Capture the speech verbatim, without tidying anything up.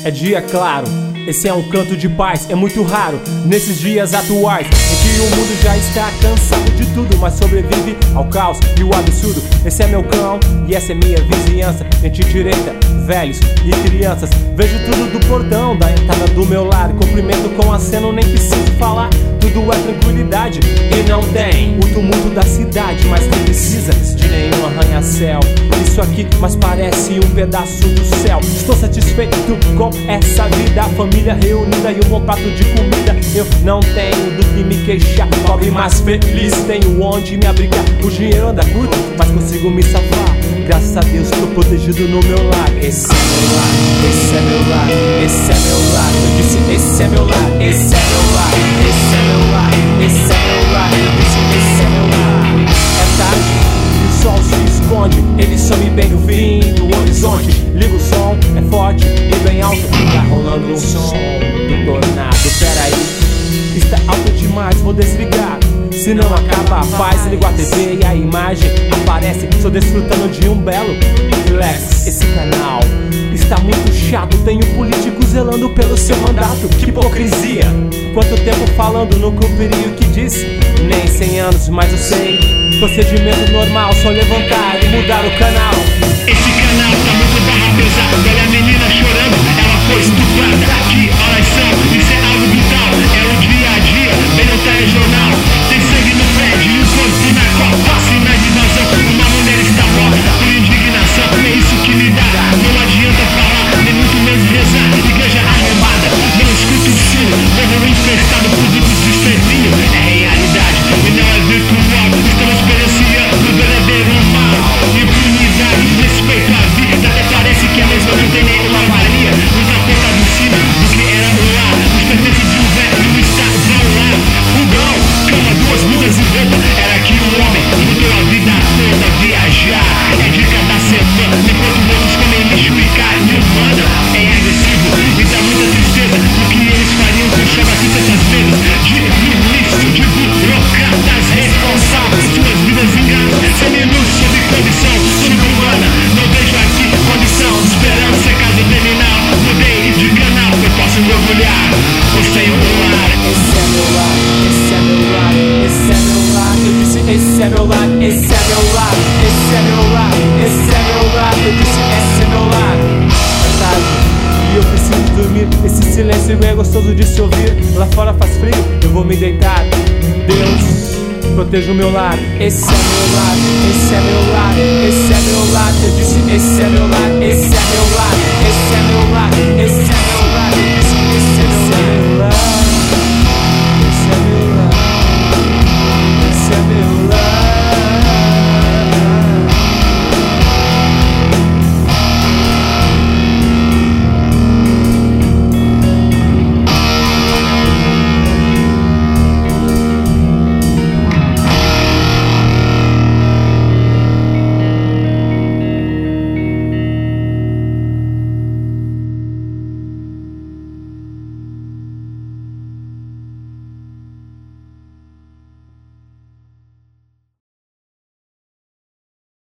é dia claro. Esse é um canto de paz, é muito raro nesses dias atuais em que o mundo já está cansado de tudo, mas sobrevive ao caos e o absurdo. Esse é meu cão e essa é minha vizinhança, gente direita, velhos e crianças. Vejo tudo do portão, da entrada do meu lar, cumprimento com aceno, nem preciso falar. Tudo é tranquilidade e não tem o tumulto da cidade, mas não precisa de nenhum arranha-céu. Isso aqui mais parece um pedaço do céu. Estou satisfeito com essa vida, a família reunida e um bom prato de comida. Eu não tenho do que me queixar, pobre mas feliz, tenho onde me abrigar. O dinheiro anda curto, mas consigo me safar. Graças a Deus estou protegido no meu lar. Esse é meu lar, esse é meu lar, esse é meu lar. Eu disse esse é meu lar, esse é meu lar, esse é meu lar, esse é meu lar. Eu disse esse é meu lar. É tarde e o sol se esconde, ele some bem no fim do horizonte. Liga o som, é forte e bem alto, tá rolando um som do tornado. Peraí, está alto demais, vou desligar, se não acaba a paz. Ligo a T V e a imagem aparece, estou desfrutando de um belo relax. Esse canal está muito chato, tenho políticos zelando pelo seu mandato. Que hipocrisia, quanto tempo falando, não cumpri o que disse. Nem cem anos, mas eu sei, procedimento normal, só levantar e mudar o canal. Esse canal tá muito barra pesada, olha a menina chorando, ela foi estuprada. Que horas são? Isso é algo brutal, é o dia a dia, bem no telejornal. Tem sangue no prédio e o corpo na copa, sinais de invasão, uma mulher está morta por indignação. É isso que me dá, não adianta falar, nem muito menos rezar. Igreja arrombada, não escuto o sino, povo infestado por grupos de extermínio. É realidade e não é virtual, estamos experienciando o verdadeiro mal. Impunidade, respeito à vida, até parece que a mesma não tem nenhuma valia. Nos aponta do cima do que era o lar, os pertences de um velho estavam lá. Fogão, cama, duas mudas e roupa, era que o homem mudou a vida toda. Viajar é dica da semana, enquanto outros comem lixo e carne humana. É agressivo e dá muita tristeza o que eles fariam com chama aqui tantas vezes. De ministro, de burocratas responsáveis, suas vidas enganas, seminos sob condição subhumana. Não vejo aqui condição, esperança é casa terminal. Mudei de canal, eu posso me orgulhar, eu tenho um lar. Esse é meu lar, esse é meu lar, esse é meu lar. Eu disse esse é meu lar, esse é meu lar, esse é meu lar, esse é meu lar. Eu disse esse é meu lar. É tarde e eu preciso dormir, esse silêncio é gostoso de se ouvir. Lá fora faz frio, eu vou me deitar. Deus, proteja o meu lar. Esse é meu lar, esse é meu lar, esse é meu lar. Eu disse esse é meu lar, esse é meu lar, esse é meu lar, esse é meu lar.